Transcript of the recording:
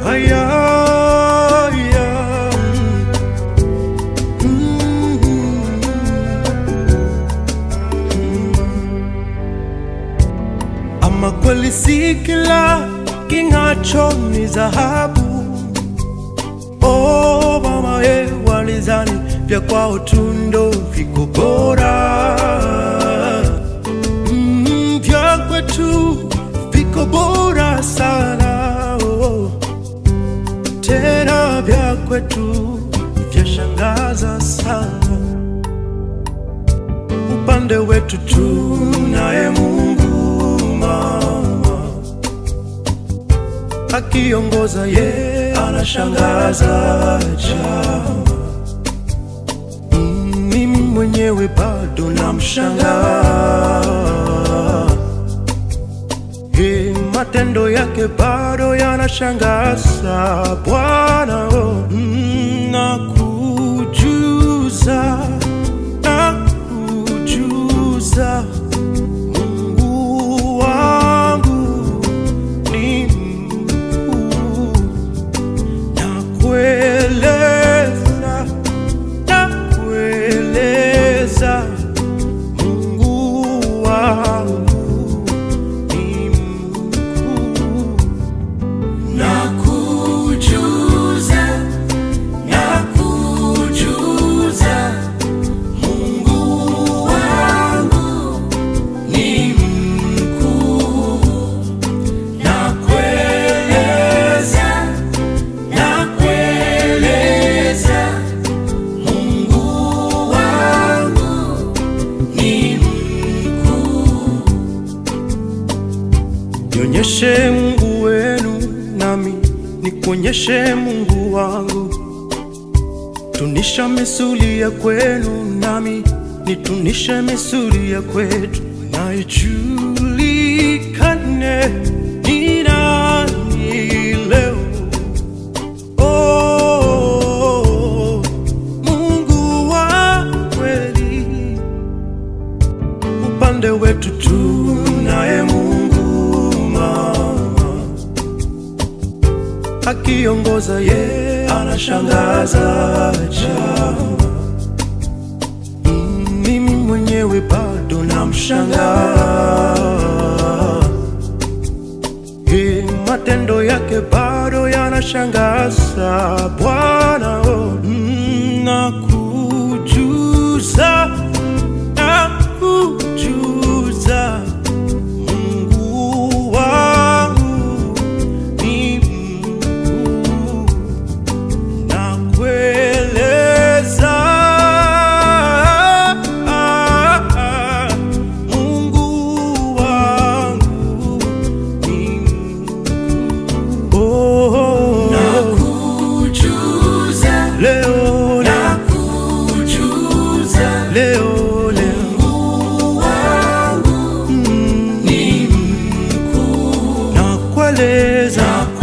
aya, aya. Ama kweli si kila king'acho ni dhahabu. Oh mama walizani vya kwao tu ndo viko bora. Vya kwetu viko bora sana. Oh. Tena vya kwetu vyashangaza sana. Upande wetu tunaye Mungu mama, akiongoza anashangaza chama. Mimi mwenyewe bado namshangaa. Matendo yake bado yanashangaza Bwana. Oh, nakujuza, nakujuza Mungu wangu ni mkuu. Nakueleza, nakueleza Mungu wangu ni mkuu. Nakujuza, nakujuza Mungu wangu ni mkuu. Nakueleza, nakueleza Mungu wangu ni mkuu. Nionyeshe Mungu wenu nami nikuonyeshe Mungu wangu. Tunisha misuli ya kwenu nami nitunishe misuli ya kwetu. Na ijulikane ni nani leo. Oh, Mungu wa kweli. Upande wetu tunaye Mungu mama, akiongoza anashangaza chama. Mimi mwenyewe bado namshangaa. Matendo yake bado yanashangaza Bwana. Oh, nakujuza, nakujuza Mungu wangu ni mkuu. Nakueleza Mungu wangu ni mkuu. Oh, nakujuza leo, nakujuza leo, Mungu wangu ni mkuu. nakueleza